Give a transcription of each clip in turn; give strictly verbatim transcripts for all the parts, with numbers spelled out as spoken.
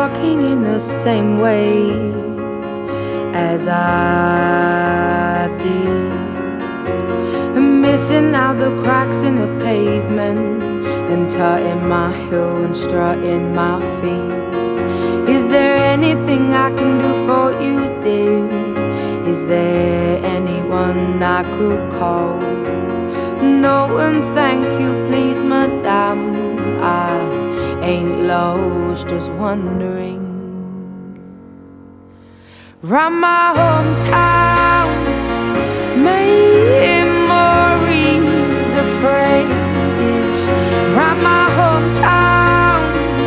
walking in the same way as I did, and missing out the cracks in the pavement, and tutting my heel and strutting my feet. Is there anything I can do for you, dear? Is there anyone I could call? No, and thank you, please, madame. I ain't lost, just wondering. Round my hometown, memories of phrase. Round my hometown,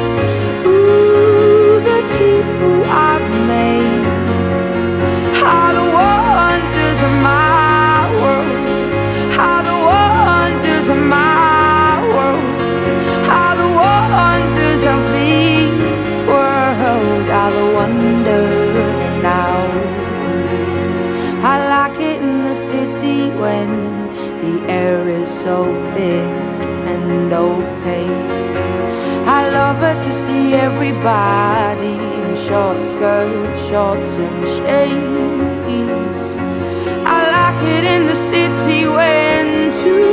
ooh, the people I've made. How the wonders of my world, how the wonders of my world, how the wonders of this world, how the wonders. And now I like it in the city when the air is so thick and opaque. I love it to see everybody in short skirts, shorts and shades. I like it in the city when two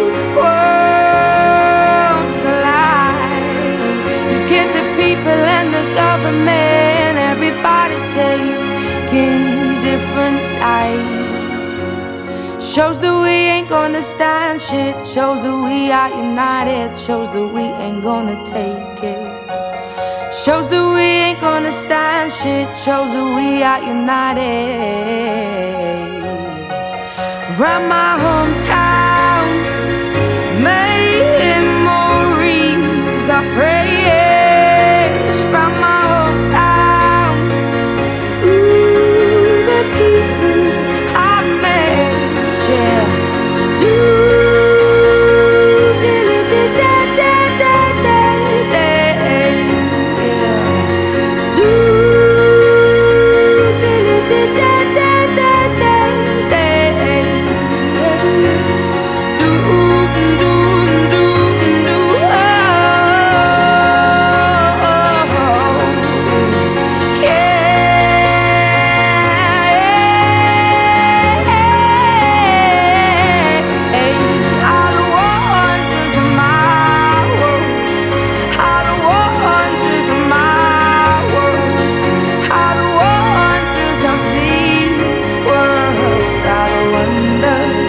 worlds collide. You get the people and the government, everybody taking different sides. Shows that we ain't gonna stand shit, shows that we are united, shows that we ain't gonna take it. Shows that we ain't gonna stand shit, shows that we are united. Round my hometown, memories are fresh. Round my hometown, ooh, the people I met, yeah. Do diddly da da da da da, yeah. Do diddly da da da da da, yeah. Do do do do, oh, yeah. All the wonders of my world, all the wonders of my world, all the wonders of this world, all the wonders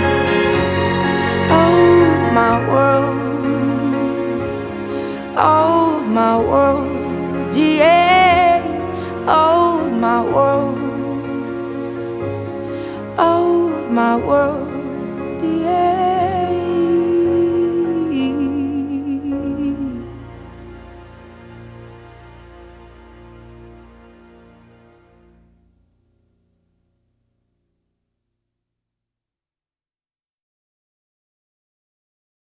of my world, of my world, yeah, of my world, of my world.